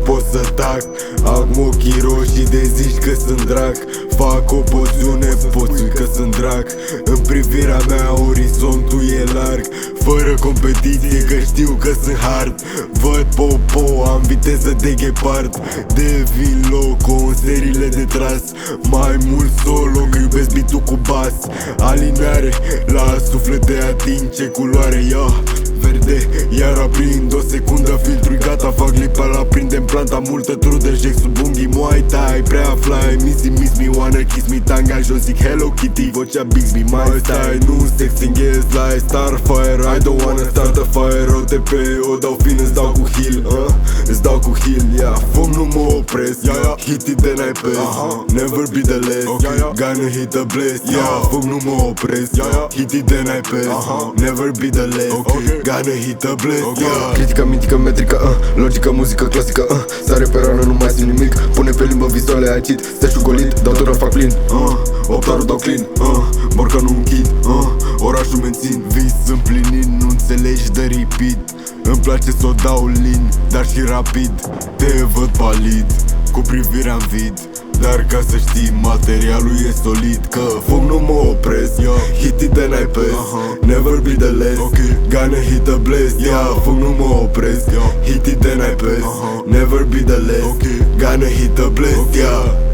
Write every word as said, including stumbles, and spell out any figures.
pot să tac. Am ochii roșii de zici că sunt drac. Fac o poțiune, poți că sunt drac. În privirea mea orizontul e larg. Fără competiție că știu că sunt hard. Văd popo, am viteză de ghepard. Devin loco în seriile de tras. Mai mult solo că iubesc beat-ul cu bas. Alineare, la suflet de ating ce culoare ia. Verde, iar aprind o secundă, filtru-i gata, fac lipa la prindem planta, multă trudă, jec sub unghii, Muay Thai, prea fly, missy, miss me, wanna kiss me, tanga, jos zic Hello Kitty, vocea Bixby, my style, nu se extinguez la Starfire, I don't wanna start a fire, O T P, o dau fin, îți dau cu heal, uh? îți dau cu heal, yeah, fum nu mă opresc, yeah, yeah. Hitty de naipes, uh-huh. Never be the less, okay, yeah. Gonna hit the blast, yeah, yeah. Fum nu mă opresc, yeah, yeah. Hitty de naipes, uh-huh. Never be the less, okay. Gonna hit the blast, okay. Yeah. Critică, mitică, metrică, uh. logică, muzică clasică, uh. Sare pe rană, nu mai simt nimic. Pune pe limbă vizuale, acid, stai golit, dau tură, fac plin, uh. Optarul dau clean, uh. Borca nu închid, uh. Orașul mențin, vis împlinind, nu înțelegi de repeat. Îmi place să o dau lin, dar și rapid. Te văd palid, cu privirea în vid. Dar ca să știi, materialul e solid. Că fum nu mă opresc, yeah. Hit it then I pass, uh-huh. Never be the less, okay. Gonna hit the blast, yeah, yeah. Fum nu mă opresc, yeah. Hit it then I pass, uh-huh. Never be the less, okay. Gonna hit the blast, okay. Yeah.